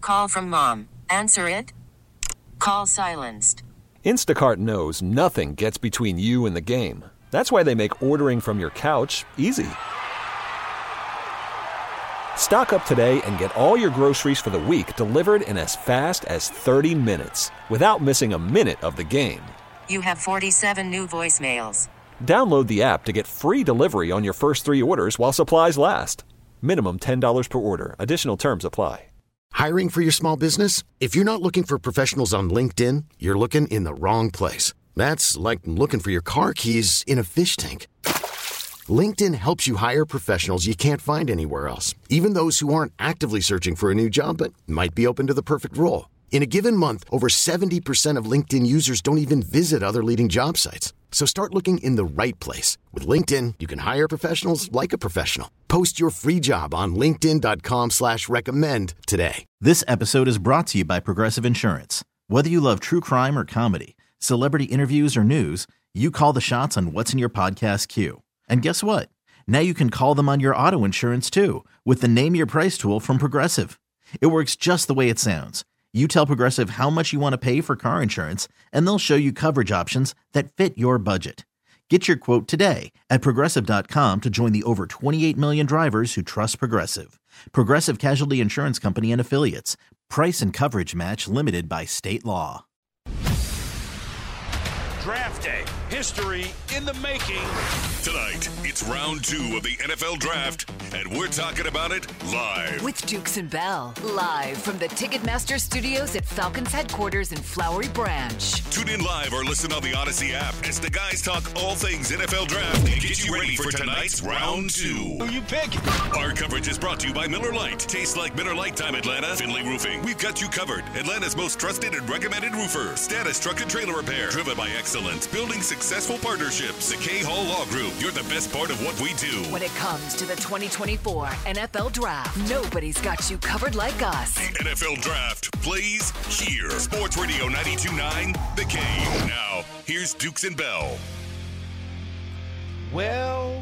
Call from mom. Answer it. Call silenced. Instacart knows nothing gets between you and the game. That's why they make ordering from your couch easy. Stock up today and get all your groceries for the week delivered in as fast as 30 minutes without missing a minute of the game. You have 47 new voicemails. Download the app to get free delivery on your first 3 orders while supplies last. Minimum $10 per order. Additional terms apply. Hiring for your small business? If you're not looking for professionals on LinkedIn, you're looking in the wrong place. That's like looking for your car keys in a fish tank. LinkedIn helps you hire professionals you can't find anywhere else, even those who aren't actively searching for a new job but might be open to the perfect role. In a given month, over 70% of LinkedIn users don't even visit other leading job sites. So start looking in the right place. With LinkedIn, you can hire professionals like a professional. Post your free job on linkedin.com/recommend today. This episode is brought to you by Progressive Insurance. Whether you love true crime or comedy, celebrity interviews or news, you call the shots on what's in your podcast queue. And guess what? Now you can call them on your auto insurance too with the Name Your Price tool from Progressive. It works just the way it sounds. You tell Progressive how much you want to pay for car insurance, and they'll show you coverage options that fit your budget. Get your quote today at Progressive.com to join the over 28 million drivers who trust Progressive. Progressive Casualty Insurance Company and Affiliates. Price and coverage match limited by state law. Draft day. History in the making. Tonight, it's round 2 of the NFL Draft, and we're talking about it live. With Dukes and Bell, live from the Ticketmaster Studios at Falcons headquarters in Flowery Branch. Tune in live or listen on the Odyssey app as the guys talk all things NFL Draft and get you ready for tonight's round 2. Who you pick? Our coverage is brought to you by Miller Lite. Tastes like Miller Lite time, Atlanta. Finley Roofing. We've got you covered. Atlanta's most trusted and recommended roofer. Status Truck and Trailer Repair. Driven by excellence. Building successful partnerships. The K Hall Law Group. You're the best part of what we do. When it comes to the 2024 NFL Draft, nobody's got you covered like us. The NFL Draft plays here. Sports Radio 92.9, The Game. Now, here's Dukes and Bell. Well.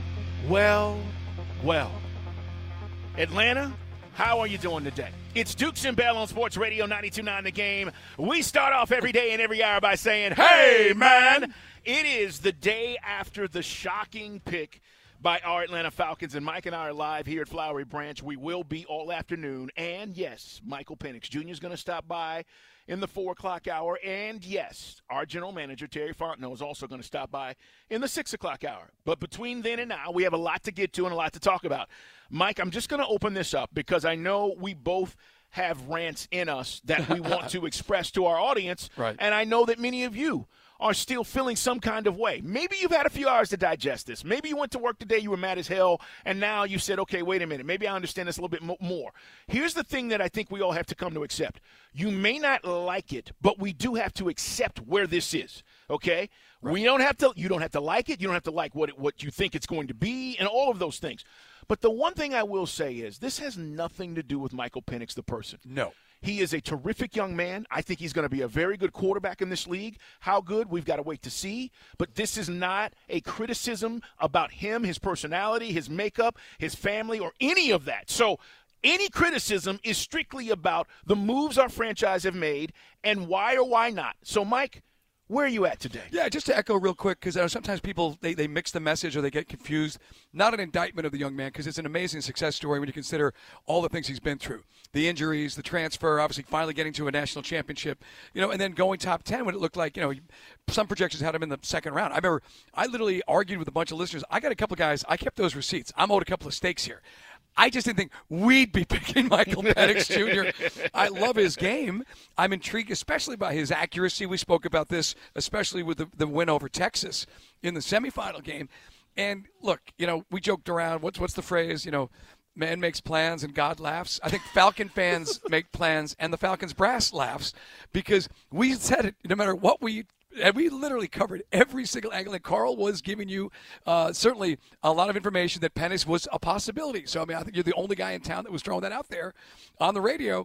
Atlanta, how are you doing today? It's Dukes and Bell on Sports Radio 92.9 The Game. We start off every day and every hour by saying, hey, man! It is the day after the shocking pick by our Atlanta Falcons, and Mike and I are live here at Flowery Branch. We will be all afternoon, and yes, Michael Penix Jr. is going to stop by in the 4 o'clock hour, and yes, our general manager, Terry Fontenot, is also going to stop by in the 6 o'clock hour. But between then and now, we have a lot to get to and a lot to talk about. Mike, I'm just going to open this up because I know we both have rants in us that we want to express to our audience, right. And I know that many of you are still feeling some kind of way. Maybe you've had a few hours to digest this. Maybe you went to work today, you were mad as hell, and now you said, okay, wait a minute. Maybe I understand this a little bit more. Here's the thing that I think we all have to come to accept. You may not like it, but we do have to accept where this is, okay? Right. You don't have to like it. You don't have to like what you think it's going to be and all of those things. But the one thing I will say is this has nothing to do with Michael Penix, the person. No. He is a terrific young man. I think he's going to be a very good quarterback in this league. How good? We've got to wait to see. But this is not a criticism about him, his personality, his makeup, his family, or any of that. So any criticism is strictly about the moves our franchise have made and why or why not. So, Mike, where are you at today? Yeah, just to echo real quick, because sometimes people, they mix the message or they get confused. Not an indictment of the young man, because it's an amazing success story when you consider all the things he's been through. The injuries, the transfer, obviously finally getting to a national championship, and then going top 10 when it looked like, some projections had him in the second round. I remember I literally argued with a bunch of listeners. I got a couple guys, I kept those receipts. I'm owed a couple of steaks here. I just didn't think we'd be picking Michael Penix Jr. I love his game. I'm intrigued, especially by his accuracy. We spoke about this, especially with the win over Texas in the semifinal game. And look, we joked around. What's the phrase? Man makes plans and God laughs. I think Falcon fans make plans and the Falcons brass laughs because we said it. No matter what we literally covered every single angle, and Carl was giving you certainly a lot of information that Penix was a possibility. So, I think you're the only guy in town that was throwing that out there on the radio.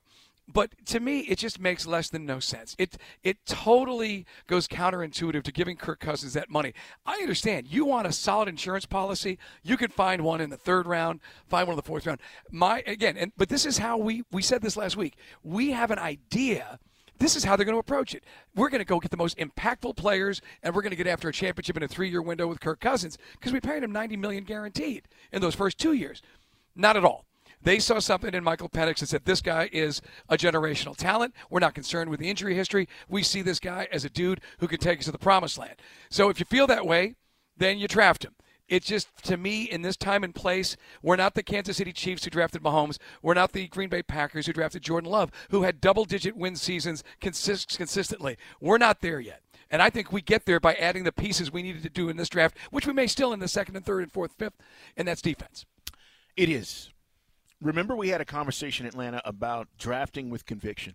But to me, it just makes less than no sense. It totally goes counterintuitive to giving Kirk Cousins that money. I understand. You want a solid insurance policy, you could find one in the 3rd round, find one in the 4th round. But this is how we said this last week. We have an idea. This is how they're going to approach it. We're going to go get the most impactful players, and we're going to get after a championship in a 3-year window with Kirk Cousins because we paid him $90 million guaranteed in those first 2 years. Not at all. They saw something in Michael Penix that said, this guy is a generational talent. We're not concerned with the injury history. We see this guy as a dude who can take us to the promised land. So if you feel that way, then you draft him. It's just, to me, in this time and place, we're not the Kansas City Chiefs who drafted Mahomes. We're not the Green Bay Packers who drafted Jordan Love, who had double-digit win seasons consistently. We're not there yet. And I think we get there by adding the pieces we needed to do in this draft, which we may still in the 2nd and 3rd and 4th, 5th, and that's defense. It is. Remember we had a conversation, Atlanta, about drafting with conviction.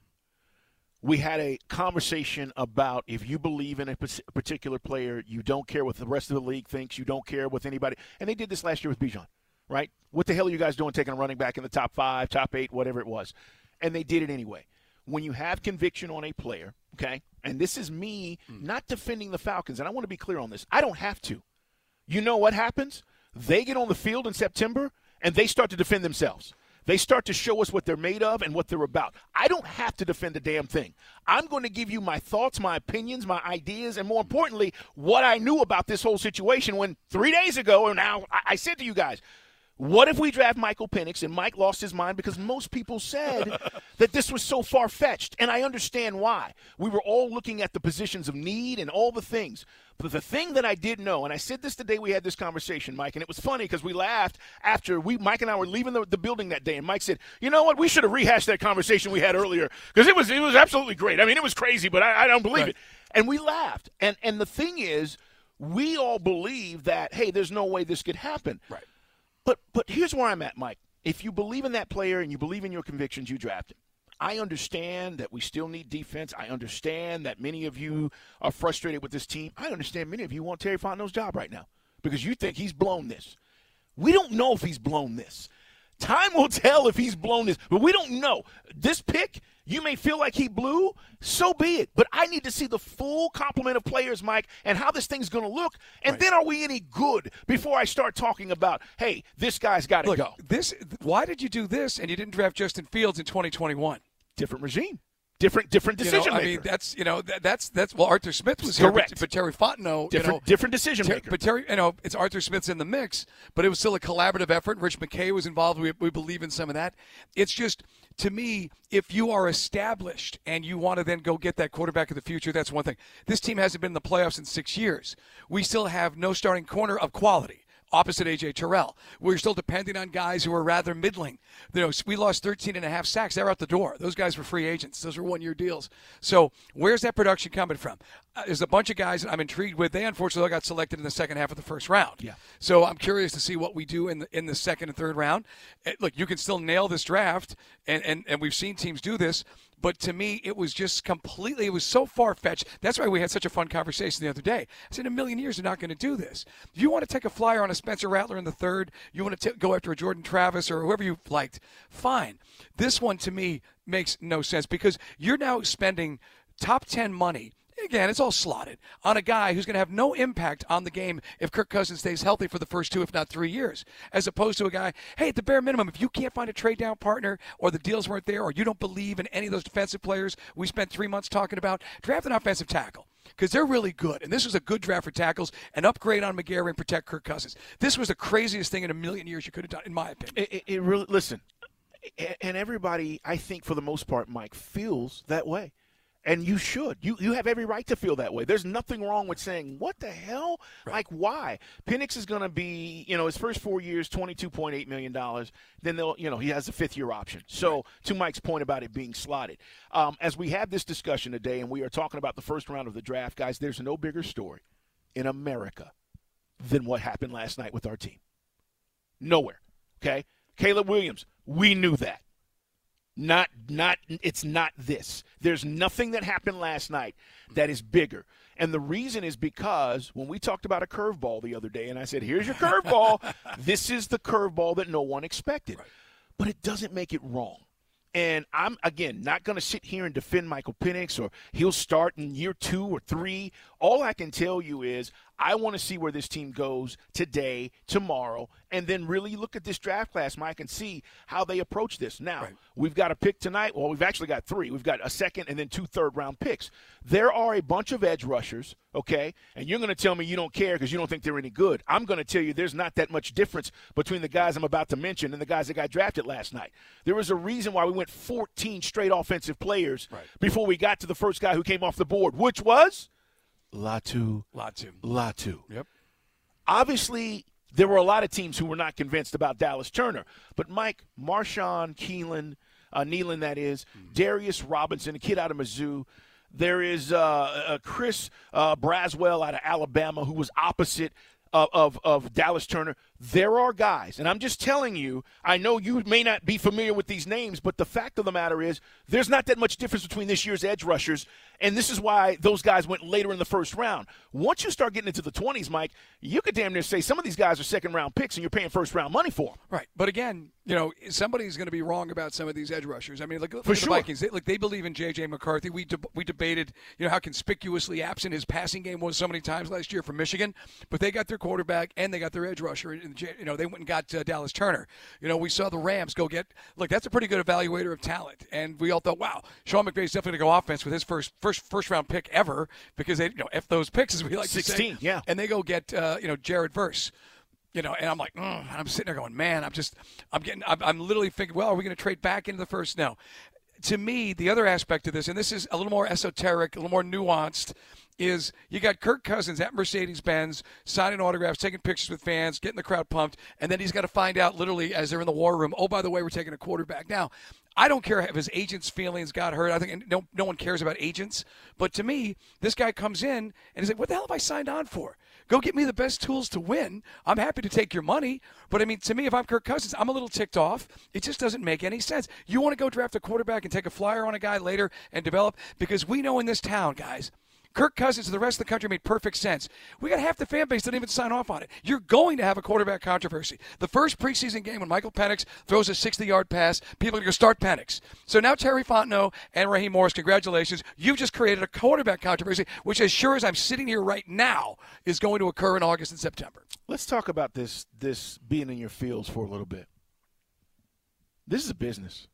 We had a conversation about if you believe in a particular player, you don't care what the rest of the league thinks, you don't care with anybody. And they did this last year with Bijan, right? What the hell are you guys doing taking a running back in the top 5, top 8, whatever it was? And they did it anyway. When you have conviction on a player, okay, and this is me not defending the Falcons, and I want to be clear on this. I don't have to. You know what happens? They get on the field in September, and they start to defend themselves. They start to show us what they're made of and what they're about. I don't have to defend a damn thing. I'm going to give you my thoughts, my opinions, my ideas, and more importantly, what I knew about this whole situation when 3 days ago, and now I said to you guys, what if we draft Michael Penix? And Mike lost his mind because most people said that this was so far-fetched, and I understand why. We were all looking at the positions of need and all the things. But the thing that I did know, and I said this the day we had this conversation, Mike, and it was funny because we laughed after Mike and I were leaving the building that day, and Mike said, you know what, we should have rehashed that conversation we had earlier because it was absolutely great. I mean, it was crazy, but I don't believe it. And we laughed. And the thing is, we all believe that, hey, there's no way this could happen. Right. But here's where I'm at, Mike. If you believe in that player and you believe in your convictions, you draft him. I understand that we still need defense. I understand that many of you are frustrated with this team. I understand many of you want Terry Fontenot's job right now because you think he's blown this. We don't know if he's blown this. Time will tell if he's blown this, but we don't know. This pick, you may feel like he blew, so be it. But I need to see the full complement of players, Mike, and how this thing's going to look. And then are we any good before I start talking about, hey, this guy's got to go. Why did you do this and you didn't draft Justin Fields in 2021? Different regime. Different decision maker. I mean, that's well, Arthur Smith was here, but Terry Fontenot, different decision maker. But Terry, it's Arthur Smith's in the mix, but it was still a collaborative effort. Rich McKay was involved. We believe in some of that. It's just, to me, if you are established and you want to then go get that quarterback of the future, that's one thing. This team hasn't been in the playoffs in 6 years. We still have no starting corner of quality. Opposite A.J. Terrell. We're still depending on guys who are rather middling. We lost 13.5 sacks. They're out the door. Those guys were free agents. Those were one-year deals. So where's that production coming from? There's a bunch of guys that I'm intrigued with. They unfortunately got selected in the second half of the first round. Yeah. So I'm curious to see what we do in the second and third round. Look, you can still nail this draft, and we've seen teams do this. But to me, it was just completely, it was so far-fetched. That's why we had such a fun conversation the other day. I said, in a million years, they're not going to do this. If you want to take a flyer on a Spencer Rattler in the third, you want to go after a Jordan Travis or whoever you liked, fine. This one, to me, makes no sense because you're now spending top 10 money. Again, it's all slotted on a guy who's going to have no impact on the game if Kirk Cousins stays healthy for the first 2, if not 3 years, as opposed to a guy, hey, at the bare minimum, if you can't find a trade down partner or the deals weren't there or you don't believe in any of those defensive players we spent 3 months talking about, draft an offensive tackle because they're really good. And this was a good draft for tackles, an upgrade on McGarry and protect Kirk Cousins. This was the craziest thing in a million years you could have done, in my opinion. It really, listen, and everybody, I think for the most part, Mike, feels that way. And you should. You have every right to feel that way. There's nothing wrong with saying, what the hell? Right. Like, why? Penix is going to be, his first 4 years, $22.8 million. Then he has a fifth-year option. So, to Mike's point about it being slotted, as we have this discussion today and we are talking about the first round of the draft, guys, there's no bigger story in America than what happened last night with our team. Nowhere. Okay? Caleb Williams, we knew that. It's not this. There's nothing that happened last night that is bigger. And the reason is because when we talked about a curveball the other day, and I said, here's your curveball, this is the curveball that no one expected. Right. But it doesn't make it wrong. And I'm, again, not going to sit here and defend Michael Penix or he'll start in year 2 or 3. All I can tell you is I want to see where this team goes today, tomorrow, and then really look at this draft class, Mike, and see how they approach this. Now, We've got a pick tonight. Well, we've actually got 3. We've got a second and then 2 third-round picks. There are a bunch of edge rushers, okay, and you're going to tell me you don't care because you don't think they're any good. I'm going to tell you there's not that much difference between the guys I'm about to mention and the guys that got drafted last night. There was a reason why we went 14 straight offensive players before we got to the first guy who came off the board, which was Latu. Yep. Obviously, there were a lot of teams who were not convinced about Dallas Turner. But, Mike, Marshawn Nealon, that is, Darius Robinson, a kid out of Mizzou. There is Chris Braswell out of Alabama who was opposite of Dallas Turner. There are guys, and I'm just telling you, I know you may not be familiar with these names, but the fact of the matter is there's not that much difference between this year's edge rushers, and this is why those guys went later in the first round. Once you start getting into the 20s, Mike, you could damn near say some of these guys are second-round picks, and you're paying first-round money for them. Right. But, again, somebody's going to be wrong about some of these edge rushers. I mean, look at the Vikings. They believe in J.J. McCarthy. We debated, how conspicuously absent his passing game was so many times last year from Michigan, but they got their quarterback and they got their edge rusher. They went and got Dallas Turner. We saw the Rams go get – look, that's a pretty good evaluator of talent. And we all thought, wow, Sean McVay's definitely going to go offense with his first-round pick ever because they, F those picks, as we like 16, to say. Yeah. And they go get, Jared Verse. And I'm like, and I'm sitting there going, man, I'm literally thinking, well, are we going to trade back into the first? No. To me, the other aspect of this, and this is a little more esoteric, a little more nuanced, is you got Kirk Cousins at Mercedes-Benz signing autographs, taking pictures with fans, getting the crowd pumped, and then he's got to find out literally as they're in the war room, oh, by the way, we're taking a quarterback. Now, I don't care if his agent's feelings got hurt. I think no one cares about agents. But to me, this guy comes in and he's like, what the hell have I signed on for? Go get me the best tools to win. I'm happy to take your money. But, I mean, to me, if I'm Kirk Cousins, I'm a little ticked off. It just doesn't make any sense. You want to go draft a quarterback and take a flyer on a guy later and develop? Because we know in this town, guys, Kirk Cousins to the rest of the country made perfect sense. We got half the fan base that didn't even sign off on it. You're going to have a quarterback controversy. The first preseason game when Michael Penix throws a 60-yard pass, people are going to start Penix. So now Terry Fontenot and Raheem Morris, congratulations. You've just created a quarterback controversy, which as sure as I'm sitting here right now is going to occur in August and September. Let's talk about this being in your fields for a little bit. This is a business.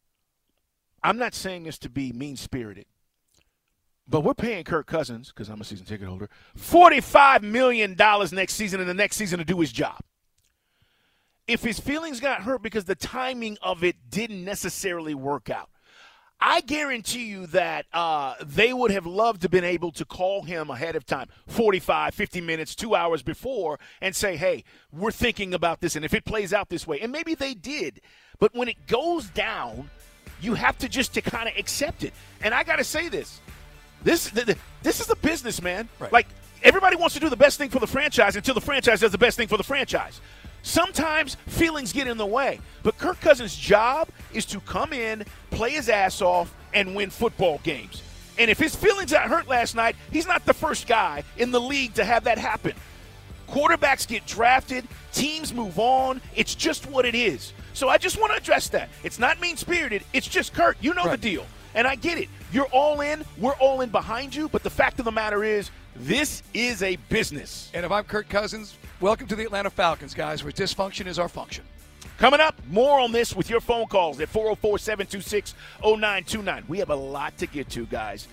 I'm not saying this to be mean-spirited. But we're paying Kirk Cousins, because I'm a season ticket holder, $45 million next season and the next season to do his job. If his feelings got hurt because the timing of it didn't necessarily work out, I guarantee you that they would have loved to have been able to call him ahead of time, 45, 50 minutes, 2 hours before, and say, hey, we're thinking about this, and if it plays out this way. And maybe they did. But when it goes down, you have to just to kind of accept it. And I got to say this. This is a business, man. Right. Like, everybody wants to do the best thing for the franchise until the franchise does the best thing for the franchise. Sometimes feelings get in the way. But Kirk Cousins' job is to come in, play his ass off, and win football games. And if his feelings got hurt last night, he's not the first guy in the league to have that happen. Quarterbacks get drafted. Teams move on. It's just what it is. So I just want to address that. It's not mean-spirited. It's just, Kurt, you know the deal. And I get it. You're all in. We're all in behind you. But the fact of the matter is, this is a business. And if I'm Kirk Cousins, welcome to the Atlanta Falcons, guys, where dysfunction is our function. Coming up, more on this with your phone calls at 404-726-0929. We have a lot to get to, guys.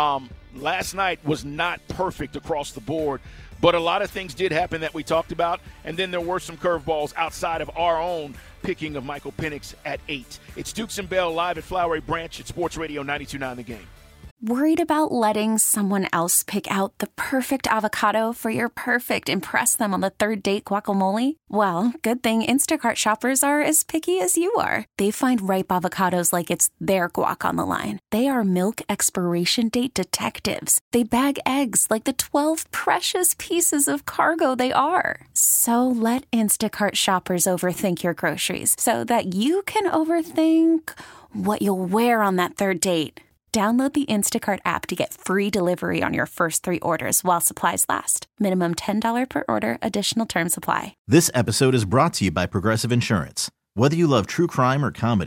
Last night was not perfect across the board, but a lot of things did happen that we talked about, and then there were some curveballs outside of our own picking of Michael Penix at 8. It's Dukes and Bell live at Flowery Branch at Sports Radio 92.9 The Game. Worried about letting someone else pick out the perfect avocado for your perfect impress them on the third date guacamole? Well, good thing Instacart shoppers are as picky as you are. They find ripe avocados like it's their guac on the line. They are milk expiration date detectives. They bag eggs like the 12 precious pieces of cargo they are. So let Instacart shoppers overthink your groceries so that you can overthink what you'll wear on that third date. Download the Instacart app to get free delivery on your first 3 orders while supplies last. Minimum $10 per order. Additional terms apply. This episode is brought to you by Progressive Insurance. Whether you love true crime or comedy,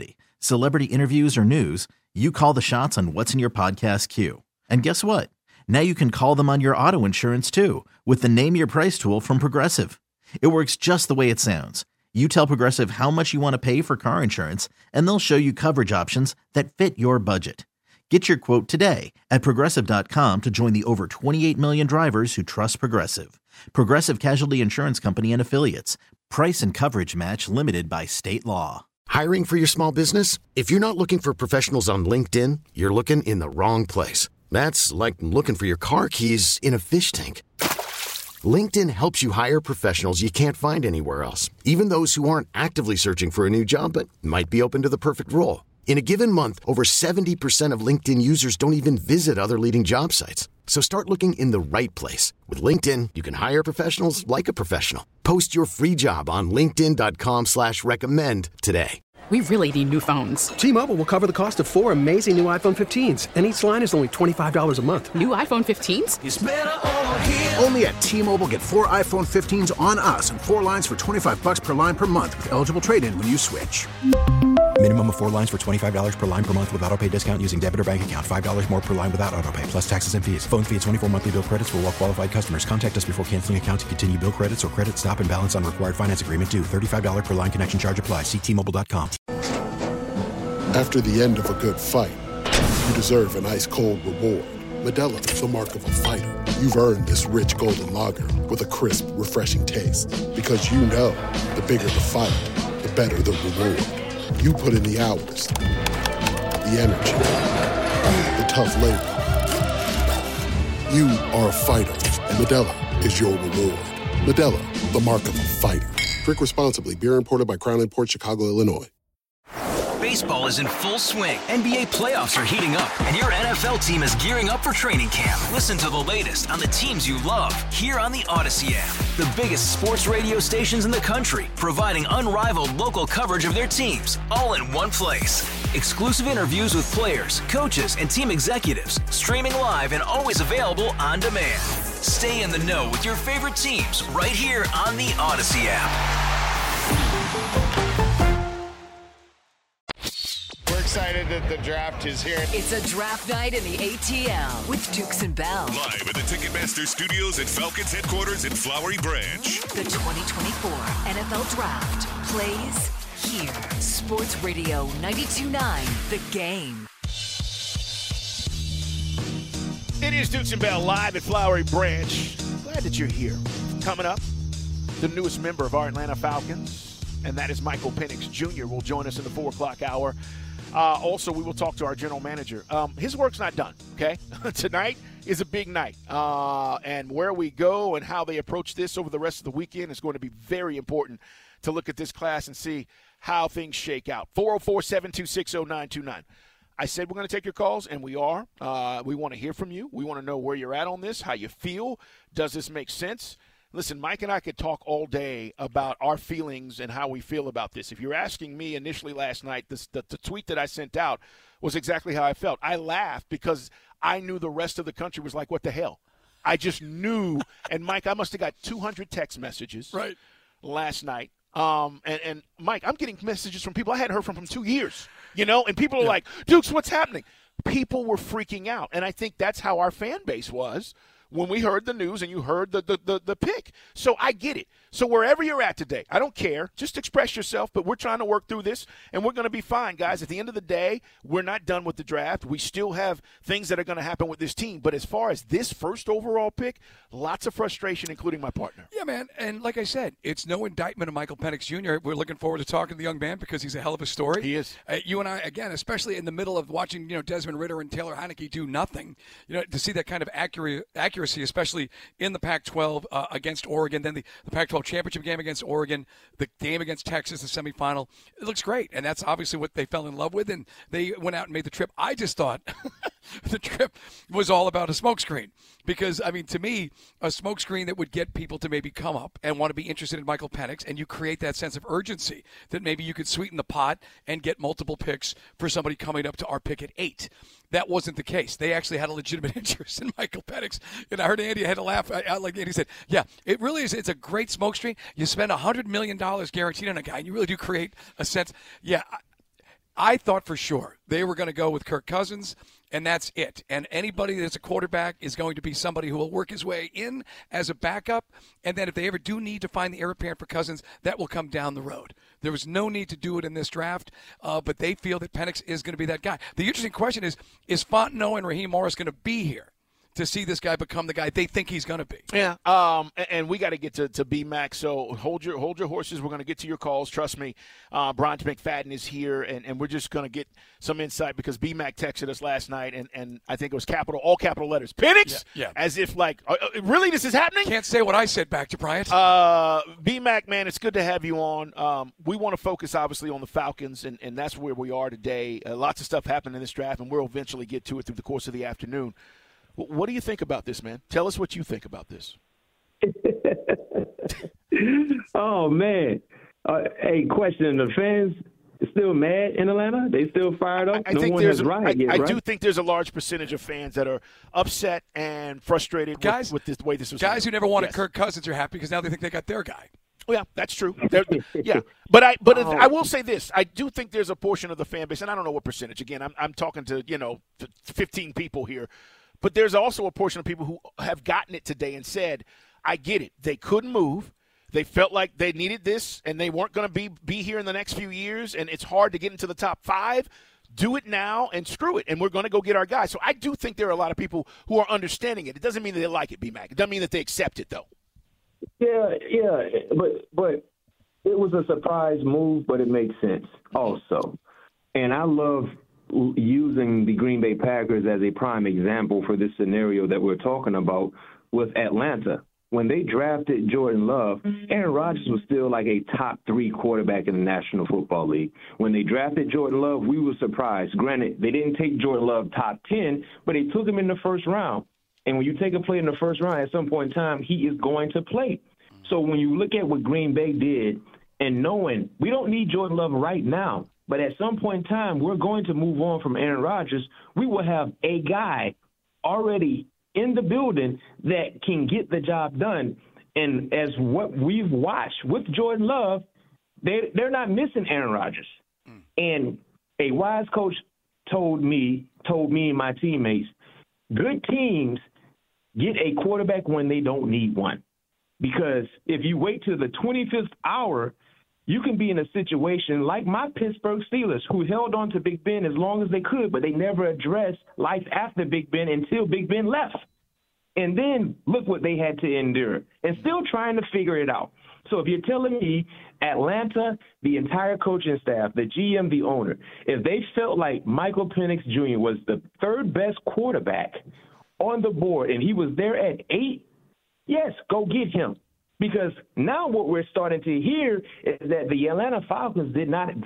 celebrity interviews, or news, you call the shots on what's in your podcast queue. And guess what? Now you can call them on your auto insurance too with the Name Your Price tool from Progressive. It works just the way it sounds. You tell Progressive how much you want to pay for car insurance, and they'll show you coverage options that fit your budget. Get your quote today at Progressive.com to join the over 28 million drivers who trust Progressive. Progressive Casualty Insurance Company and Affiliates. Price and coverage match limited by state law. Hiring for your small business? If you're not looking for professionals on LinkedIn, you're looking in the wrong place. That's like looking for your car keys in a fish tank. LinkedIn helps you hire professionals you can't find anywhere else, even those who aren't actively searching for a new job but might be open to the perfect role. In a given month, over 70% of LinkedIn users don't even visit other leading job sites. So start looking in the right place. With LinkedIn, you can hire professionals like a professional. Post your free job on linkedin.com/recommend today. We really need new phones. T-Mobile will cover the cost of 4 amazing new iPhone 15s, and each line is only $25 a month. New iPhone 15s? It's better over here. Only at T-Mobile, get 4 iPhone 15s on us and 4 lines for $25 per line per month with eligible trade-in when you switch. Minimum of 4 lines for $25 per line per month with autopay discount using debit or bank account. $5 more per line without autopay, plus taxes and fees. Phone fee at 24 monthly bill credits for well-qualified customers. Contact us before canceling account to continue bill credits or credit stop and balance on required finance agreement due. $35 per line connection charge applies. See T-Mobile.com. After the end of a good fight, you deserve an ice-cold reward. Modelo is the mark of a fighter. You've earned this rich golden lager with a crisp, refreshing taste. Because you know, the bigger the fight, the better the reward. You put in the hours, the energy, the tough labor. You are a fighter, and Modelo is your reward. Modelo, the mark of a fighter. Drink responsibly. Beer imported by Crown Imports, Chicago, Illinois. Baseball is in full swing. NBA playoffs are heating up, and your NFL team is gearing up for training camp. Listen to the latest on the teams you love here on the Odyssey app. The biggest sports radio stations in the country, providing unrivaled local coverage of their teams, all in one place. Exclusive interviews with players, coaches, and team executives, streaming live and always available on demand. Stay in the know with your favorite teams right here on the Odyssey app. Excited that the draft is here. It's a draft night in the ATL with Dukes and Bell. Live at the Ticketmaster Studios at Falcons headquarters in Flowery Branch. The 2024 NFL Draft plays here. Sports Radio 92.9, The Game. It is Dukes and Bell live at Flowery Branch. Glad that you're here. Coming up, the newest member of our Atlanta Falcons, and that is Michael Penix Jr. will join us in the 4 o'clock hour. Also, we will talk to our general manager. His work's not done, okay? Tonight is a big night. And where we go and how they approach this over the rest of the weekend is going to be very important to look at this class and see how things shake out. 404-726-0929. I said we're going to take your calls, and we are. We want to hear from you. We want to know where you're at on this, how you feel. Does this make sense? Listen, Mike and I could talk all day about our feelings and how we feel about this. If you're asking me initially last night, the tweet that I sent out was exactly how I felt. I laughed because I knew the rest of the country was like, what the hell? I just knew. And, Mike, I must have got 200 text messages last night. And, Mike, I'm getting messages from people I hadn't heard from 2 years, and people are like, Dukes, what's happening? People were freaking out. And I think that's how our fan base was when we heard the news and you heard the pick. So I get it. So wherever you're at today, I don't care. Just express yourself, but we're trying to work through this, and we're going to be fine, guys. At the end of the day, we're not done with the draft. We still have things that are going to happen with this team. But as far as this first overall pick, lots of frustration, including my partner. Yeah, man. And like I said, it's no indictment of Michael Penix Jr. We're looking forward to talking to the young man because he's a hell of a story. He is. You and I, again, especially in the middle of watching, Desmond Ridder and Taylor Heineke do nothing, to see that kind of accuracy, especially in the Pac-12 against Oregon, then the Pac-12 championship game against Oregon, the game against Texas, the semifinal. It looks great, and that's obviously what they fell in love with, and they went out and made the trip. I just thought the trip was all about a smokescreen because, to me, a smokescreen that would get people to maybe come up and want to be interested in Michael Penix, and you create that sense of urgency that maybe you could sweeten the pot and get multiple picks for somebody coming up to our pick at 8. That wasn't the case. They actually had a legitimate interest in Michael Penix. And I heard Andy had to laugh. Like Andy said, yeah, it really is. It's a great smokescreen. You spend $100 million guaranteed on a guy, and you really do create a sense. Yeah, I thought for sure they were going to go with Kirk Cousins, and that's it. And anybody that's a quarterback is going to be somebody who will work his way in as a backup. And then if they ever do need to find the heir apparent for Cousins, that will come down the road. There was no need to do it in this draft, but they feel that Penix is going to be that guy. The interesting question is Fontenot and Raheem Morris going to be here to see this guy become the guy they think he's going to be? Yeah, and we got to get to B-Mac, so hold your horses. We're going to get to your calls. Trust me, Brian McFadden is here, and we're just going to get some insight because B-Mac texted us last night, and I think it was all capital letters. Penix? Yeah. As if like, really, this is happening? Can't say what I said back to Bryant. B-Mac, man, it's good to have you on. We want to focus, obviously, on the Falcons, and that's where we are today. Lots of stuff happened in this draft, and we'll eventually get to it through the course of the afternoon. What do you think about this, man? Tell us what you think about this. Oh, man. Hey, question, the fans still mad in Atlanta? They still fired up? I do think there's a large percentage of fans that are upset and frustrated with the way this was guys who never wanted Kirk Cousins are happy because now they think they got their guy. Oh, yeah, that's true. Yeah, but I will say this: I do think there's a portion of the fan base, and I don't know what percentage. Again, I'm talking to 15 people here. But there's also a portion of people who have gotten it today and said, I get it. They couldn't move. They felt like they needed this, and they weren't going to be here in the next few years, and it's hard to get into the top 5. Do it now and screw it, and we're going to go get our guy. So I do think there are a lot of people who are understanding it. It doesn't mean that they like it, B-Mac. It doesn't mean that they accept it, though. Yeah, but it was a surprise move, but it makes sense also. And I love using the Green Bay Packers as a prime example for this scenario that we're talking about with Atlanta. When they drafted Jordan Love, Aaron Rodgers was still like a top 3 quarterback in the National Football League. When they drafted Jordan Love, we were surprised. Granted, they didn't take Jordan Love top 10, but they took him in the first round. And when you take a player in the first round, at some point in time, he is going to play. So when you look at what Green Bay did and knowing we don't need Jordan Love right now, but at some point in time, we're going to move on from Aaron Rodgers. We will have a guy already in the building that can get the job done. And as what we've watched with Jordan Love, they're not missing Aaron Rodgers. And a wise coach told me and my teammates, good teams get a quarterback when they don't need one. Because if you wait till the 25th hour, you can be in a situation like my Pittsburgh Steelers, who held on to Big Ben as long as they could, but they never addressed life after Big Ben until Big Ben left. And then look what they had to endure, and still trying to figure it out. So if you're telling me Atlanta, the entire coaching staff, the GM, the owner, if they felt like Michael Penix Jr. was the 3rd best quarterback on the board and he was there at 8, yes, go get him. Because now what we're starting to hear is that the Atlanta Falcons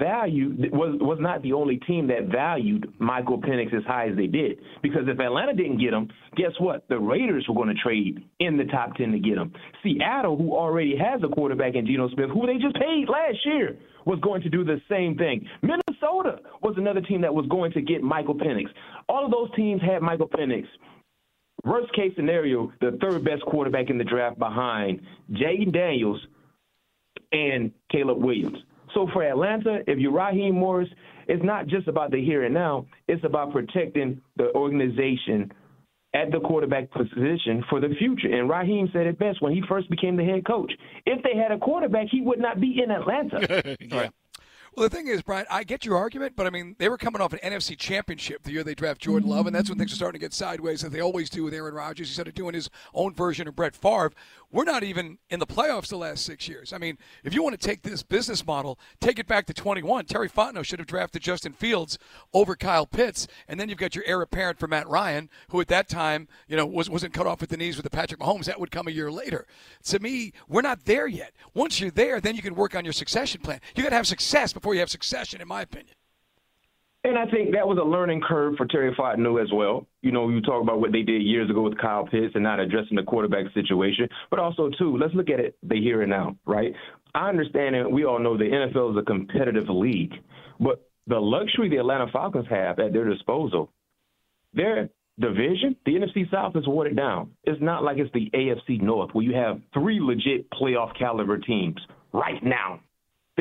was not the only team that valued Michael Penix as high as they did. Because if Atlanta didn't get him, guess what? The Raiders were going to trade in the top 10 to get him. Seattle, who already has a quarterback in Geno Smith, who they just paid last year, was going to do the same thing. Minnesota was another team that was going to get Michael Penix. All of those teams had Michael Penix. Worst case scenario, the 3rd best quarterback in the draft behind Jaden Daniels and Caleb Williams. So for Atlanta, if you're Raheem Morris, it's not just about the here and now. It's about protecting the organization at the quarterback position for the future. And Raheem said it best when he first became the head coach. If they had a quarterback, he would not be in Atlanta. Yeah. Well, the thing is, Brian, I get your argument, but, I mean, they were coming off an NFC championship the year they draft Jordan Love, and that's when things are starting to get sideways, as they always do with Aaron Rodgers. He started doing his own version of Brett Favre. We're not even in the playoffs the last 6 years. I mean, if you want to take this business model, take it back to 21. Terry Fontenot should have drafted Justin Fields over Kyle Pitts, and then you've got your heir apparent for Matt Ryan, who at that time, wasn't cut off at the knees with the Patrick Mahomes. That would come a year later. To me, we're not there yet. Once you're there, then you can work on your succession plan. You got to have success before you have succession, in my opinion. And I think that was a learning curve for Terry Fontenot as well. You talk about what they did years ago with Kyle Pitts and not addressing the quarterback situation. But also, too, let's look at it the here and now, right? I understand, and we all know the NFL is a competitive league. But the luxury the Atlanta Falcons have at their disposal, their division, the NFC South, is watered down. It's not like it's the AFC North where you have 3 legit playoff caliber teams right now.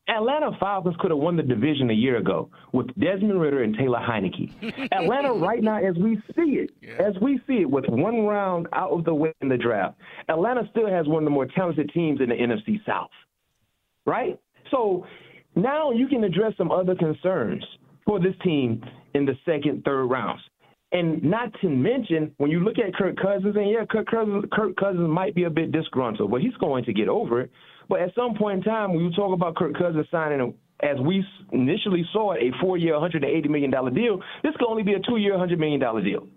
Atlanta Falcons could have won the division a year ago with Desmond Ridder and Taylor Heineke. Atlanta right now, as we see it, with one round out of the way in the draft, Atlanta still has one of the more talented teams in the NFC South, right? So now you can address some other concerns for this team in the second, third rounds. And not to mention, when you look at Kirk Cousins, and Kirk Cousins might be a bit disgruntled, but he's going to get over it. But at some point in time, when you talk about Kirk Cousins signing, as we initially saw it, a 4-year, $180 million deal, this could only be a 2-year, $100 million deal.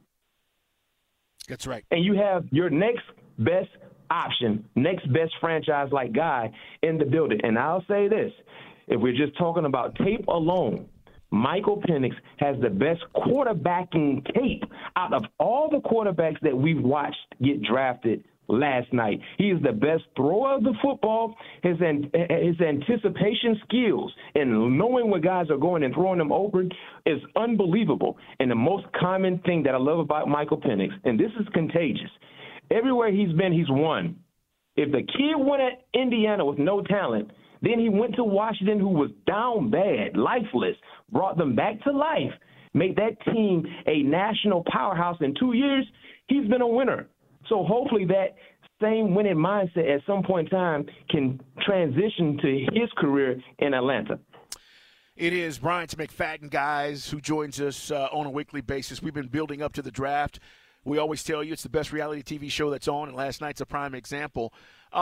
That's right. And you have your next best option, next best franchise-like guy in the building. And I'll say this, if we're just talking about tape alone, Michael Penix has the best quarterbacking tape out of all the quarterbacks that we've watched get drafted last night. He is the best thrower of the football. His anticipation skills and knowing what guys are going and throwing them open is unbelievable. And the most common thing that I love about Michael Penix, and this is contagious, everywhere he's been, he's won. If the kid went at Indiana with no talent, then he went to Washington, who was down bad, lifeless, brought them back to life, made that team a national powerhouse in 2 years. He's been a winner. So hopefully that same winning mindset at some point in time can transition to his career in Atlanta. It is Bryant McFadden, guys, who joins us on a weekly basis. We've been building up to the draft. We always tell you it's the best reality TV show that's on, and last night's a prime example.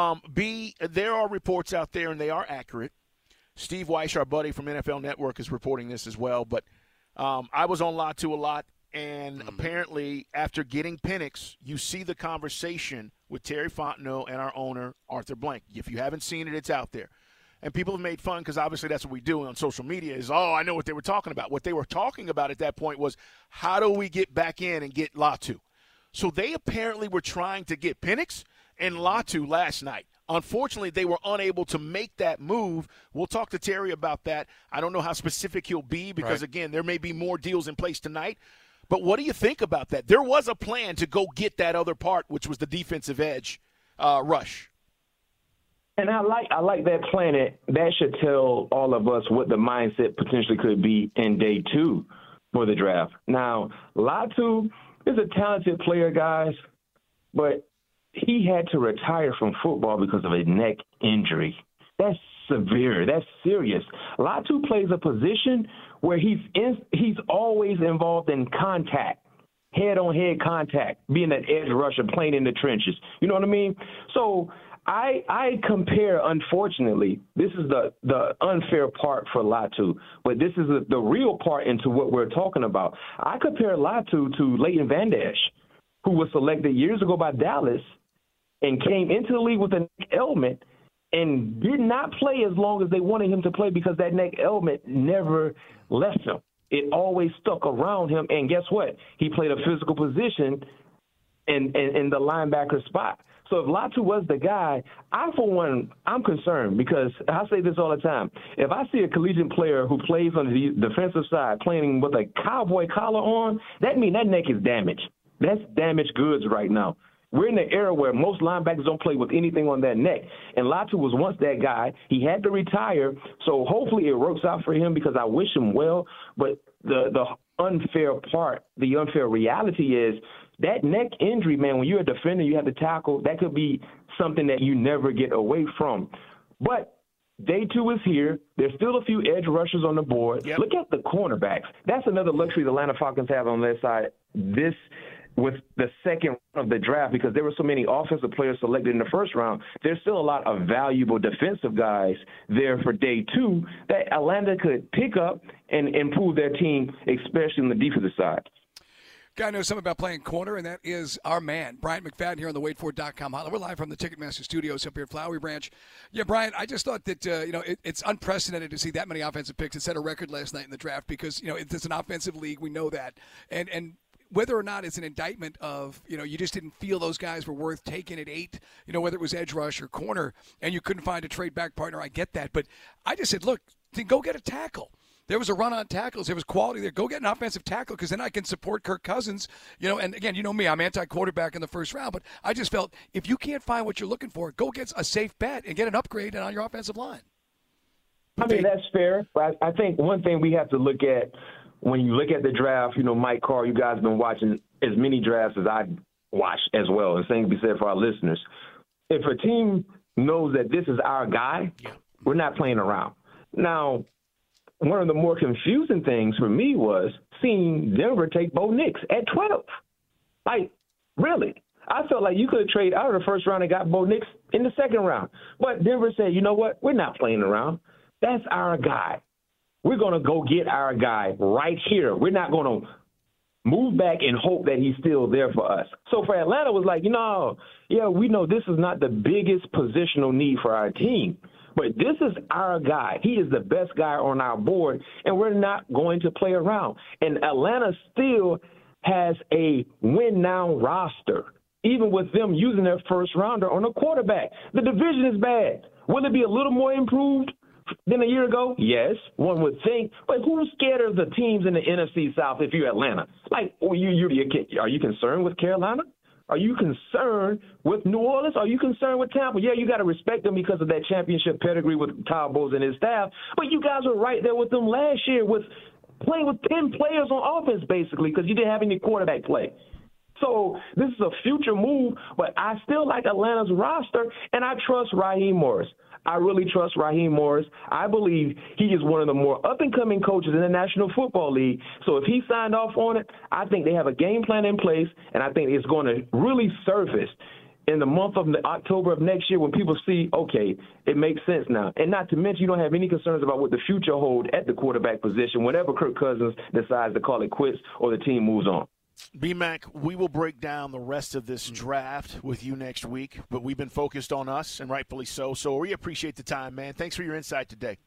There are reports out there, and they are accurate. Steve Weiss, our buddy from NFL Network, is reporting this as well. But I was on Latu a lot, and apparently after getting Penix, you see the conversation with Terry Fontenot and our owner, Arthur Blank. If you haven't seen it, it's out there. And people have made fun because obviously that's what we do on social media is, I know what they were talking about. What they were talking about at that point was, how do we get back in and get Latu? So they apparently were trying to get Penix and Latu last night. Unfortunately, they were unable to make that move. We'll talk to Terry about that. I don't know how specific he'll be because, again, there may be more deals in place tonight. But what do you think about that? There was a plan to go get that other part, which was the defensive edge rush. And I like that plan. That should tell all of us what the mindset potentially could be in day two for the draft. Now, Latu is a talented player, guys, but he had to retire from football because of a neck injury. That's severe. That's serious. Latu plays a position where he's always involved in contact, head-on-head contact, being an edge rusher, playing in the trenches. You know what I mean? So I compare, unfortunately, this is the unfair part for Latu, but this is the real part into what we're talking about. I compare Latu to Leighton Van Der Esch, who was selected years ago by Dallas and came into the league with a neck ailment and did not play as long as they wanted him to play because that neck ailment never left him. It always stuck around him, and guess what? He played a physical position in the linebacker spot. So if Latu was the guy, for one, I'm concerned because I say this all the time. If I see a collegiate player who plays on the defensive side playing with a cowboy collar on, that means that neck is damaged. That's damaged goods right now. We're in the era where most linebackers don't play with anything on that neck. And Latu was once that guy. He had to retire, so hopefully it works out for him because I wish him well. But the unfair part, the unfair reality is that neck injury, man, when you're a defender, you have to tackle, that could be something that you never get away from. But day two is here. There's still a few edge rushers on the board. Yep. Look at the cornerbacks. That's another luxury the Atlanta Falcons have on their side with the second round of the draft because there were so many offensive players selected in the first round. There's still a lot of valuable defensive guys there for day two that Atlanta could pick up and improve their team, especially on the defensive side. Guy knows something about playing corner, and that is our man, Bryant McFadden, here on the WadeFord.com hotline. We're live from the Ticketmaster studios up here at Flowery Branch. Yeah, Bryant, I just thought that, it's unprecedented to see that many offensive picks. It set a record last night in the draft because, it's an offensive league. We know that. And whether or not it's an indictment of, you just didn't feel those guys were worth taking at 8, whether it was edge rush or corner, and you couldn't find a trade back partner, I get that. But I just said, look, then go get a tackle. There was a run on tackles. There was quality there. Go get an offensive tackle because then I can support Kirk Cousins. And again, you know me, I'm anti-quarterback in the first round, but I just felt if you can't find what you're looking for, go get a safe bet and get an upgrade on your offensive line. I mean, that's fair. But I think one thing we have to look at when you look at the draft, Mike Carr, you guys have been watching as many drafts as I watched as well. And same can be said for our listeners. If a team knows that this is our guy, we're not playing around. Now, one of the more confusing things for me was seeing Denver take Bo Nix at 12. Like, really? I felt like you could have traded out of the first round and got Bo Nix in the second round. But Denver said, you know what? We're not playing around. That's our guy. We're going to go get our guy right here. We're not going to move back and hope that he's still there for us. So for Atlanta, it was like, we know this is not the biggest positional need for our team. But this is our guy. He is the best guy on our board, and we're not going to play around. And Atlanta still has a win-now roster, even with them using their first rounder on a quarterback. The division is bad. Will it be a little more improved than a year ago? Yes, one would think. But who's scared of the teams in the NFC South if you're Atlanta? Like, are you concerned with Carolina? Are you concerned with New Orleans? Are you concerned with Tampa? Yeah, you got to respect them because of that championship pedigree with Todd Bowles and his staff. But you guys were right there with them last year with playing with 10 players on offense, basically, because you didn't have any quarterback play. So this is a future move, but I still like Atlanta's roster, and I trust Raheem Morris. I really trust Raheem Morris. I believe he is one of the more up-and-coming coaches in the National Football League. So if he signed off on it, I think they have a game plan in place, and I think it's going to really surface in the month of October of next year when people see, okay, it makes sense now. And not to mention, you don't have any concerns about what the future holds at the quarterback position whenever Kirk Cousins decides to call it quits or the team moves on. B-Mac, we will break down the rest of this draft with you next week, but we've been focused on us, and rightfully so. So we appreciate the time, man. Thanks for your insight today.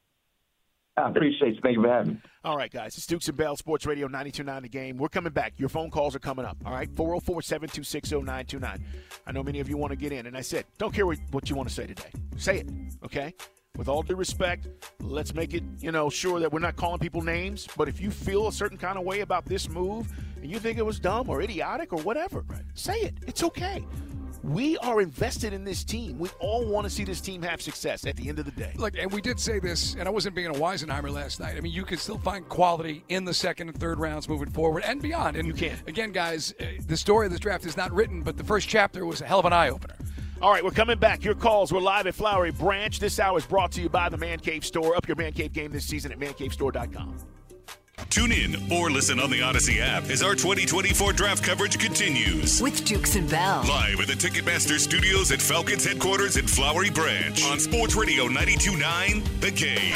I appreciate you. Thank you for having me. All right, guys. It's Dukes and Bell, Sports Radio 92.9 The Game. We're coming back. Your phone calls are coming up, all right? 404-726-0929. I know many of you want to get in, and I said, don't care what you want to say today. Say it, okay? With all due respect, let's make it, sure that we're not calling people names. But if you feel a certain kind of way about this move and you think it was dumb or idiotic or whatever, say it. It's okay. We are invested in this team. We all want to see this team have success at the end of the day. Look, and we did say this, and I wasn't being a Weisenheimer last night. I mean, you can still find quality in the second and third rounds moving forward and beyond. And you can. Again, guys, the story of this draft is not written, but the first chapter was a hell of an eye-opener. All right, we're coming back. Your calls. We're live at Flowery Branch. This hour is brought to you by the Man Cave Store. Up your Man Cave game this season at mancavestore.com. Tune in or listen on the Odyssey app as our 2024 draft coverage continues. With Dukes and Bell. Live at the Ticketmaster Studios at Falcons headquarters in Flowery Branch on Sports Radio 92.9 The Game.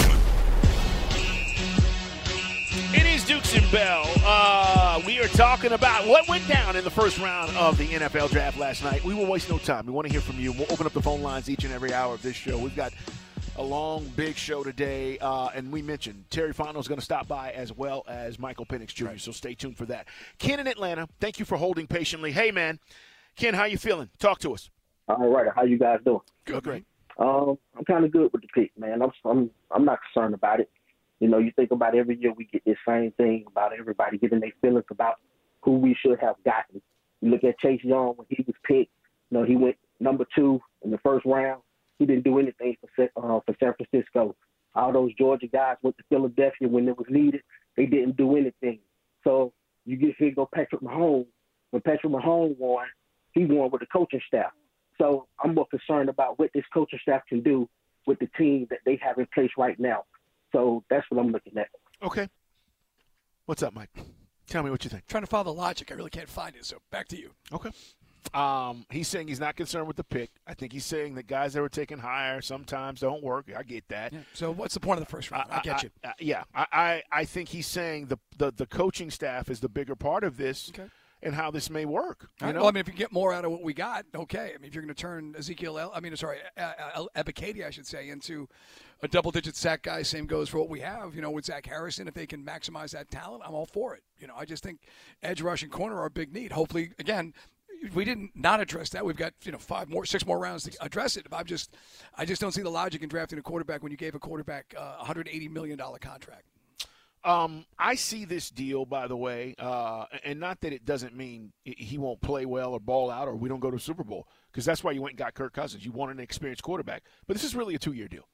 It is Dukes and Bell. We are talking about what went down in the first round of the NFL draft last night. We will waste no time. We want to hear from you. We'll open up the phone lines each and every hour of this show. We've got a long, big show today, and we mentioned Terry Fontenot is going to stop by as well as Michael Penix Jr., so stay tuned for that. Ken in Atlanta, thank you for holding patiently. Hey, man. Ken, how you feeling? Talk to us. All right. How you guys doing? Good, great. I'm kind of good with the pick, man. I'm not concerned about it. You think about every year we get this same thing about everybody getting their feelings about who we should have gotten. You look at Chase Young when he was picked. He went number 2 in the first round. He didn't do anything for San Francisco. All those Georgia guys went to Philadelphia when it was needed. They didn't do anything. So you get here, go Patrick Mahomes. When Patrick Mahomes won, he won with the coaching staff. So I'm more concerned about what this coaching staff can do with the team that they have in place right now. So that's what I'm looking at. Okay. What's up, Mike? Tell me what you think. Trying to follow the logic. I really can't find it, so back to you. Okay. He's saying he's not concerned with the pick. I think he's saying that guys that were taken higher sometimes don't work. I get that. Yeah. So what's the point of the first round? I get you. I think he's saying the coaching staff is the bigger part of this. Okay. And how this may work. Well, if you get more out of what we got, okay. If you're going to turn Ebiketie, I should say, into a double-digit sack guy, same goes for what we have, with Zach Harrison. If they can maximize that talent, I'm all for it. I just think edge rush and corner are a big need. Hopefully, again, we didn't not address that. We've got 6 more rounds to address it. I just don't see the logic in drafting a quarterback when you gave a quarterback a $180 million contract. I see this deal, by the way, and not that it doesn't mean he won't play well or ball out or we don't go to the Super Bowl, because that's why you went and got Kirk Cousins. You wanted an experienced quarterback. But this is really a 2-year deal.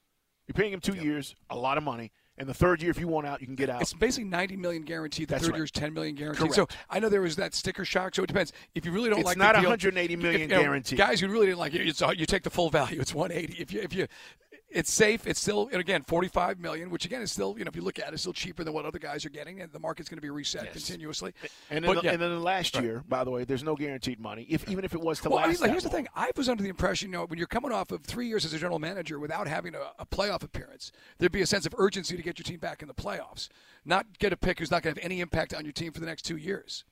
You're paying him 2 years, a lot of money. And the third year, if you want out, you can get out. It's basically $90 million guaranteed. The third year is $10 million guaranteed. Correct. So I know there was that sticker shock. So it depends. If you really don't like the deal, it's not $180 million guaranteed. Guys who really didn't like it, you take the full value. It's $180. If you, it's safe. It's still, and again, $45 million, which again is still, if you look at it, it's still cheaper than what other guys are getting, and the market's going to be reset continuously. And then the last year, by the way, there's no guaranteed money, even if it was to last. Here's the thing. I was under the impression, when you're coming off of 3 years as a general manager without having a playoff appearance, there'd be a sense of urgency to get your team back in the playoffs, not get a pick who's not going to have any impact on your team for the next 2 years.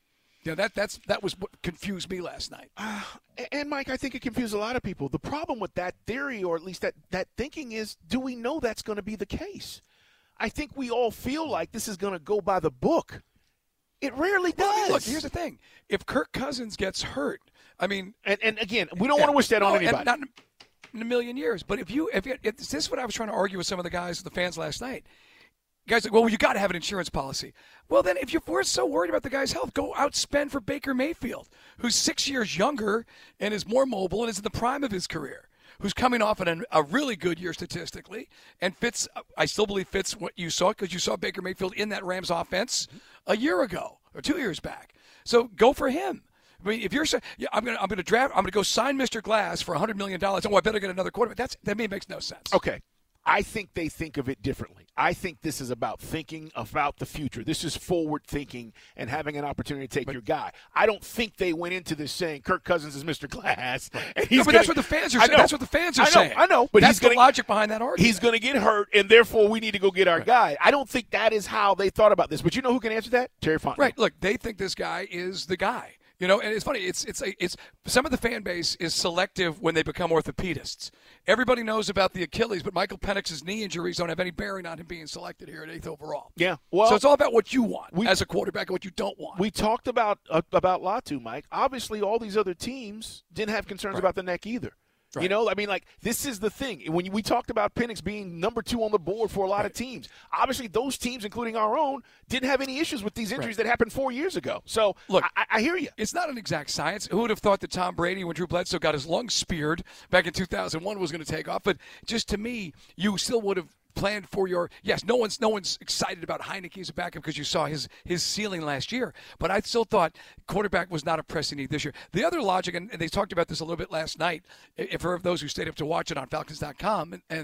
That was what confused me last night. And, Mike, I think it confused a lot of people. The problem with that theory, or at least that thinking, is, do we know that's going to be the case? I think we all feel like this is going to go by the book. It rarely does. Look, here's the thing. If Kirk Cousins gets hurt, and again, we don't want to wish that on anybody. Not in a million years. But if this is what I was trying to argue with some of the guys, the fans last night. Guys are like, well, you got to have an insurance policy. Well, then, if we're so worried about the guy's health, go outspend for Baker Mayfield, who's 6 years younger and is more mobile and is in the prime of his career, who's coming off a really good year statistically, and I still believe fits what you saw, because you saw Baker Mayfield in that Rams offense a year ago or 2 years back. So go for him. I mean, if you're saying, I'm going to go sign Mr. Glass for $100 million. Oh, I better get another quarterback. That makes no sense. Okay. I think they think of it differently. I think this is about thinking about the future. This is forward thinking and having an opportunity to take your guy. I don't think they went into this saying Kirk Cousins is Mr. Glass. And that's what the fans are saying. That's what the fans are saying. I know. But that's the logic behind that argument. He's going to get hurt, and therefore we need to go get our guy. I don't think that is how they thought about this. But you know who can answer that? Terry Fontenot. Right. Look, they think this guy is the guy. And it's funny. It's some of the fan base is selective when they become orthopedists. Everybody knows about the Achilles, but Michael Penix's knee injuries don't have any bearing on him being selected here at 8th overall. Yeah, well, so it's all about what you want as a quarterback and what you don't want. We talked about Latu, Mike. Obviously, all these other teams didn't have concerns about the neck either. Right. This is the thing. When we talked about Penix being number 2 on the board for a lot of teams, obviously those teams, including our own, didn't have any issues with these injuries that happened 4 years ago. So, look, I hear you. It's not an exact science. Who would have thought that Tom Brady, when Drew Bledsoe got his lungs speared back in 2001, was going to take off? But just to me, you still would have planned for no one's excited about Heineke as a backup because you saw his ceiling last year. But I still thought quarterback was not a pressing need this year. The other logic, and they talked about this a little bit last night, for those who stayed up to watch it on Falcons.com, and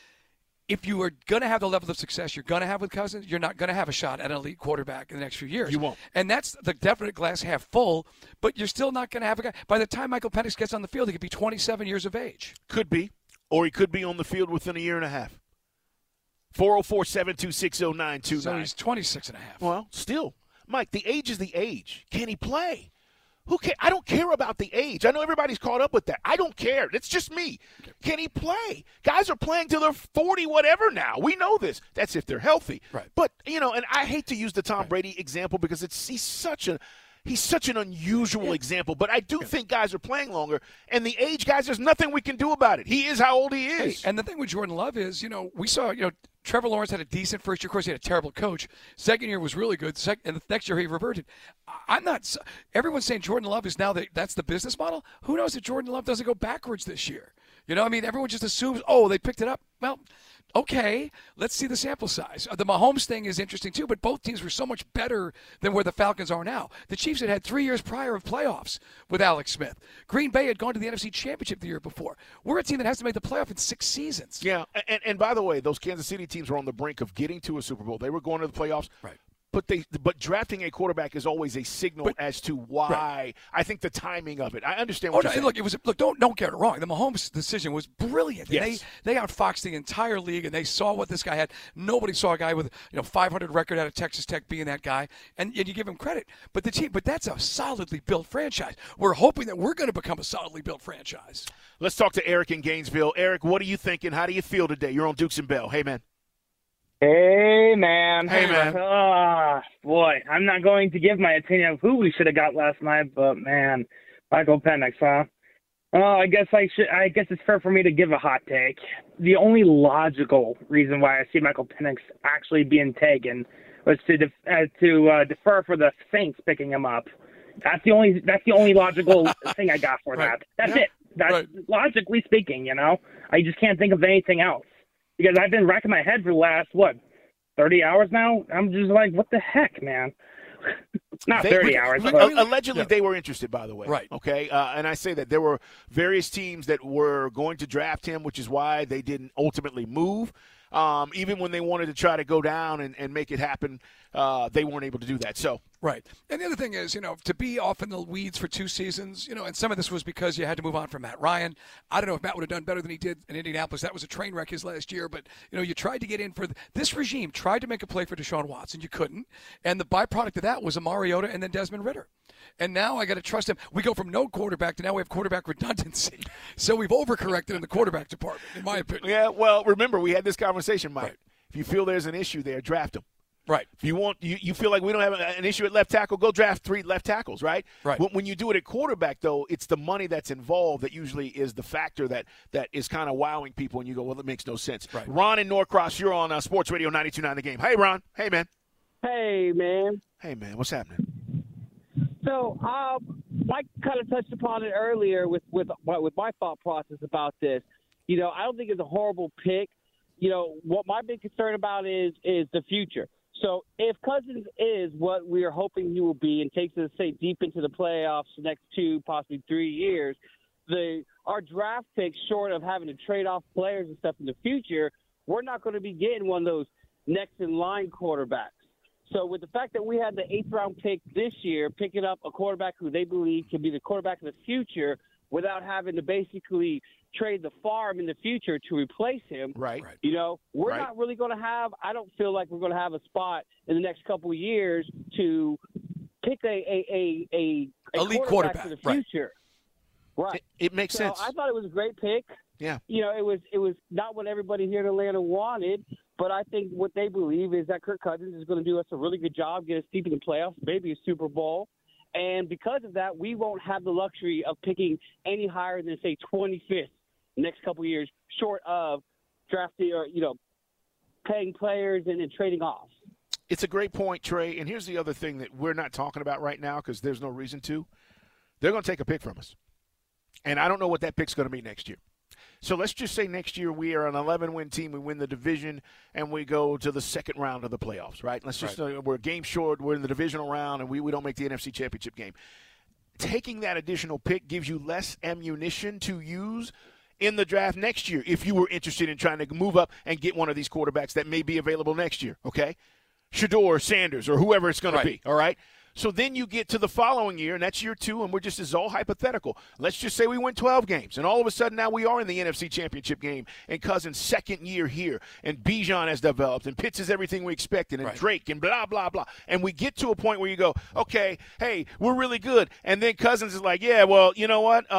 if you are going to have the level of success you're going to have with Cousins, you're not going to have a shot at an elite quarterback in the next few years. You won't. And that's the definite glass half full, but you're still not going to have a guy. By the time Michael Penix gets on the field, he could be 27 years of age. Could be. Or he could be on the field within a year and a halh. 404-726-0929. So he's 26 and a half. Well, still. Mike, the age is the age. Can he play? Who cares? I don't care about the age. I know everybody's caught up with that. I don't care. It's just me. Can he play? Guys are playing till they're 40 whatever now. We know this. That's if they're healthy. Right. But, and I hate to use the Tom Brady example because he's such an unusual example, but I do think guys are playing longer. And the age, guys, there's nothing we can do about it. He is how old he is. Hey, and the thing with Jordan Love is, we saw, Trevor Lawrence had a decent first year. Of course, he had a terrible coach. Second year was really good. And the next year he reverted. Everyone's saying Jordan Love is now that's the business model. Who knows if Jordan Love doesn't go backwards this year? Everyone just assumes, they picked it up. Well, okay, let's see the sample size. The Mahomes thing is interesting too, but both teams were so much better than where the Falcons are now. The Chiefs had 3 years prior of playoffs with Alex Smith. Green Bay had gone to the NFC Championship the year before. We're a team that has to make the playoff in 6 seasons. Yeah, and by the way, those Kansas City teams were on the brink of getting to a Super Bowl. They were going to the playoffs. Right. But drafting a quarterback is always a signal as to why. Right. I think the timing of it. I understand what you're saying. Look, don't get it wrong. The Mahomes decision was brilliant. Yes. They outfoxed the entire league, and they saw what this guy had. Nobody saw a guy with 500 record out of Texas Tech being that guy, and you give him credit. But that's a solidly built franchise. We're hoping that we're going to become a solidly built franchise. Let's talk to Eric in Gainesville. Eric, what are you thinking? How do you feel today? You're on Dukes and Bell. Hey, man. Hey, man. Hey, man. Boy, I'm not going to give my opinion of who we should have got last night, but, man, Michael Penix, huh? I guess it's fair for me to give a hot take. The only logical reason why I see Michael Penix actually being taken was to defer for the Saints picking him up. That's the only logical thing I got for that. That's it. That's logically speaking, I just can't think of anything else. because I've been racking my head for the last, 30 hours now? I'm just like, what the heck, man? Not 30 hours. Allegedly, they were interested, by the way. Right. Okay. And I say that there were various teams that were going to draft him, which is why they didn't ultimately move. Even when they wanted to try to go down and make it happen, they weren't able to do that. So. Right. And the other thing is, to be off in the weeds for 2 seasons, and some of this was because you had to move on from Matt Ryan. I don't know if Matt would have done better than he did in Indianapolis. That was a train wreck his last year. But, you tried to get in for this regime, tried to make a play for Deshaun Watson. You couldn't. And the byproduct of that was a Mariota and then Desmond Ridder. And now I got to trust him. We go from no quarterback to now we have quarterback redundancy. So we've overcorrected in the quarterback department, in my opinion. Yeah, well, remember, we had this conversation, Mike. Right. If you feel there's an issue there, draft him. Right. If you feel like we don't have an issue at left tackle, go draft 3 left tackles, right? Right. When you do it at quarterback, though, it's the money that's involved that usually is the factor that is kind of wowing people, and you go, well, it makes no sense. Right. Ron in Norcross, you're on Sports Radio 92.9 The Game. Hey, Ron. Hey, man. Hey, man. Hey, man. What's happening? So, Mike kind of touched upon it earlier with my thought process about this. I don't think it's a horrible pick. What my big concern about is the future. So if Cousins is what we are hoping he will be and takes us, say, deep into the playoffs the next 2, possibly 3 years, our draft picks, short of having to trade off players and stuff in the future, we're not going to be getting one of those next-in-line quarterbacks. So with the fact that we had the 8th-round pick this year, picking up a quarterback who they believe can be the quarterback of the future without having to basically trade the farm in the future to replace him. Right. We're not really going to have – I don't feel like we're going to have a spot in the next couple of years to pick a elite quarterback for the future. Right. It makes sense. I thought it was a great pick. Yeah. It was not what everybody here in Atlanta wanted, but I think what they believe is that Kirk Cousins is going to do us a really good job, get us deep in the playoffs, maybe a Super Bowl. And because of that, we won't have the luxury of picking any higher than, say, 25th next couple of years, short of drafting or, paying players and trading off. It's a great point, Trey. And here's the other thing that we're not talking about right now because there's no reason to. They're going to take a pick from us. And I don't know what that pick's going to be next year. So let's just say next year we are an 11-win team, we win the division, and we go to the second round of the playoffs, right? Let's just we're a game short, we're in the divisional round, and we don't make the NFC Championship game. Taking that additional pick gives you less ammunition to use in the draft next year if you were interested in trying to move up and get one of these quarterbacks that may be available next year, okay? Shador, Sanders, or whoever it's going to be, all right? So then you get to the following year, and that's year 2, and this is all hypothetical. Let's just say we win 12 games, and all of a sudden now we are in the NFC Championship game, and Cousins' second year here, and Bijan has developed, and Pitts is everything we expected, and Drake, and blah, blah, blah. And we get to a point where you go, okay, hey, we're really good. And then Cousins is like, yeah, well, you know what?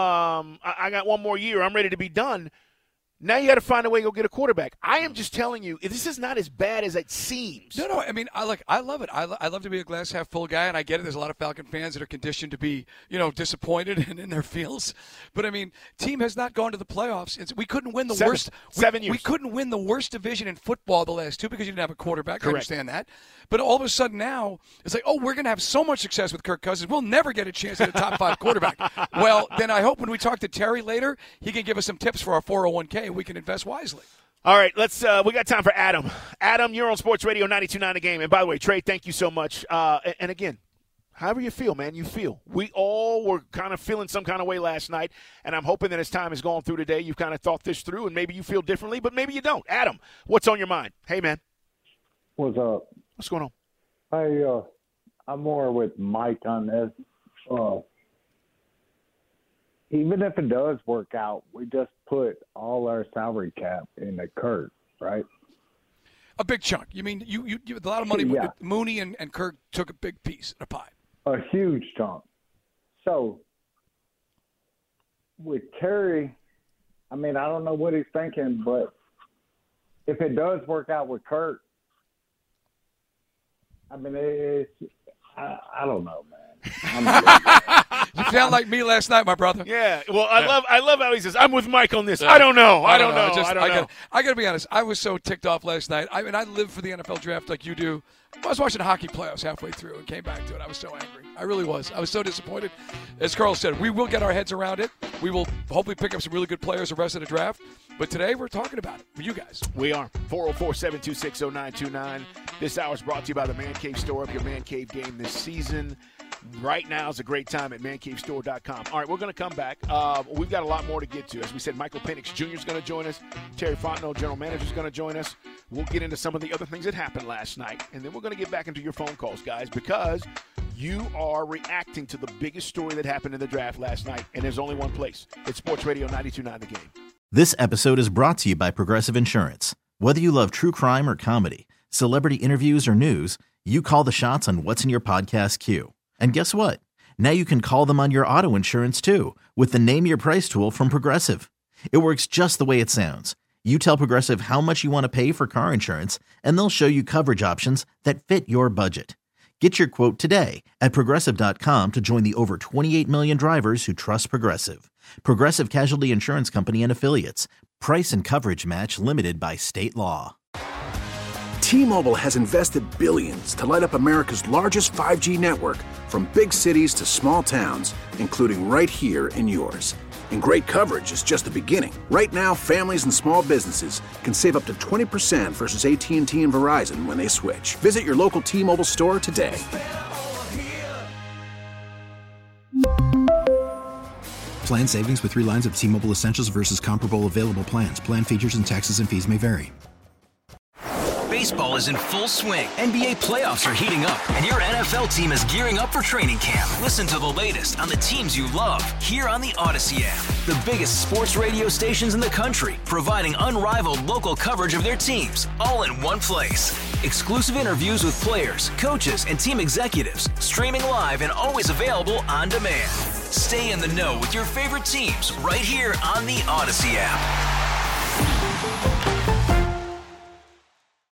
I got one more year. I'm ready to be done. Now you got to find a way to go get a quarterback. I am just telling you, this is not as bad as it seems. No, I mean, I love it. I love to be a glass half full guy, and I get it. There's a lot of Falcon fans that are conditioned to be, disappointed and in their feels. But I mean, team has not gone to the playoffs. We couldn't win the worst 7 years. We couldn't win the worst division in football the last 2 because you didn't have a quarterback. Correct. I understand that. But all of a sudden now it's like, we're going to have so much success with Kirk Cousins. We'll never get a chance at a top 5 quarterback. Well, then I hope when we talk to Terry later, he can give us some tips for our 401k and we can invest wisely. All right, let's. We got time for Adam. Adam, you're on Sports Radio 92.9 The Game. And by the way, Trey, thank you so much. And again, however you feel, man, you feel. We all were kind of feeling some kind of way last night, and I'm hoping that as time has gone through today, you've kind of thought this through, and maybe you feel differently, but maybe you don't. Adam, what's on your mind? Hey, man. What's up? What's going on? Hey, I'm more with Mike on this. Even if it does work out, we just put all our salary cap in the Kirk, right? A big chunk. You mean you a lot of money. Yeah. Mooney and Kirk took a big piece of the pie. A huge chunk. So with Terry, I mean, I don't know what he's thinking, but if it does work out with Kirk, I mean, I don't know, man. You sound like me last night, my brother. Yeah. Well, I love how he says, I'm with Mike on this. I don't know. I don't know. I got to be honest. I was so ticked off last night. I mean, I live for the NFL draft like you do. I was watching hockey playoffs halfway through and came back to it. I was so angry. I really was. I was so disappointed. As Carl said, we will get our heads around it. We will hopefully pick up some really good players the rest of the draft. But today we're talking about it for you guys. We are. 404-726-0929. This hour is brought to you by the Man Cave Store. Up your Man Cave game this season. Right now is a great time at mancavestore.com. All right, we're going to come back. We've got a lot more to get to. As we said, Michael Penix Jr. is going to join us. Terry Fontenot, general manager, is going to join us. We'll get into some of the other things that happened last night. And then we're going to get back into your phone calls, guys, because you are reacting to the biggest story that happened in the draft last night. And there's only one place. It's Sports Radio 92.9 The Game. This episode is brought to you by Progressive Insurance. Whether you love true crime or comedy, celebrity interviews or news, you call the shots on what's in your podcast queue. And guess what? Now you can call them on your auto insurance too with the Name Your Price tool from Progressive. It works just the way it sounds. You tell Progressive how much you want to pay for car insurance, and they'll show you coverage options that fit your budget. Get your quote today at Progressive.com to join the over 28 million drivers who trust Progressive. Progressive Casualty Insurance Company and Affiliates. Price and coverage match limited by state law. T-Mobile has invested billions to light up America's largest 5G network, from big cities to small towns, including right here in yours. And great coverage is just the beginning. Right now, families and small businesses can save up to 20% versus AT&T and Verizon when they switch. Visit your local T-Mobile store today. Plan savings with 3 lines of T-Mobile Essentials versus comparable available plans. Plan features and taxes and fees may vary. Baseball is in full swing. NBA playoffs are heating up, and your NFL team is gearing up for training camp. Listen to the latest on the teams you love here on the Odyssey app. The biggest sports radio stations in the country, providing unrivaled local coverage of their teams, all in one place. Exclusive interviews with players, coaches, and team executives, streaming live and always available on demand. Stay in the know with your favorite teams right here on the Odyssey app.